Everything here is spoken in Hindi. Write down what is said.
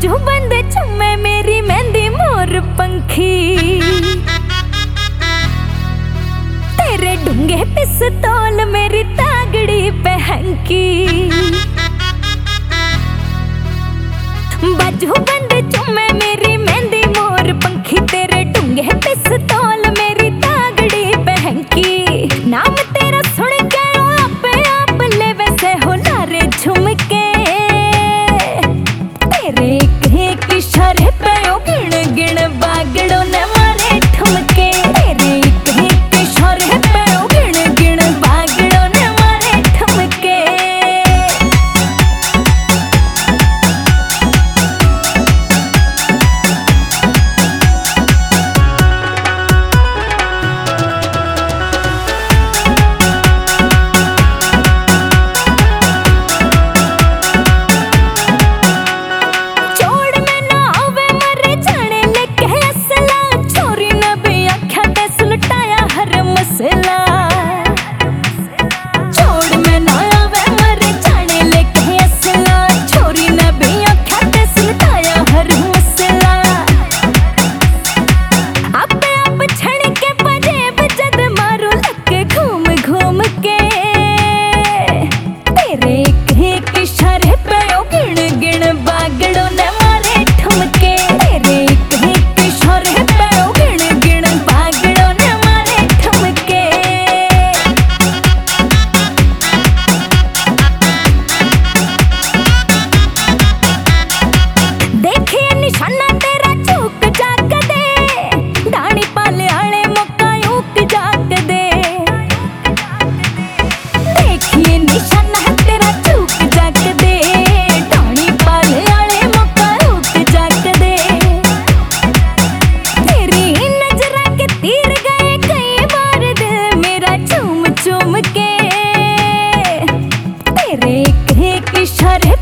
बाजू बंद चुम्मे मेरी मेहंदी मोर पंखी, तेरे ढूंगे पिस्तौल मेरी तागड़ी बहन की। बाजू बंद चुम्मे मेरी मेहंदी मोर पंखी, तेरे ढूंगे पिस्तौल मेरी तागड़ी बहन की। नाम तेरा सुन के आपे आप ले वैसे हो नारे झुमके, तेरे एक इशारे पे ओ गिण गिण बागड़ों ने मारे ठुमके। तेरे एक इशारे पे ओ गिण गिण बागड़ों ने मारे ठुमके। चुम के तेरे एक इशारे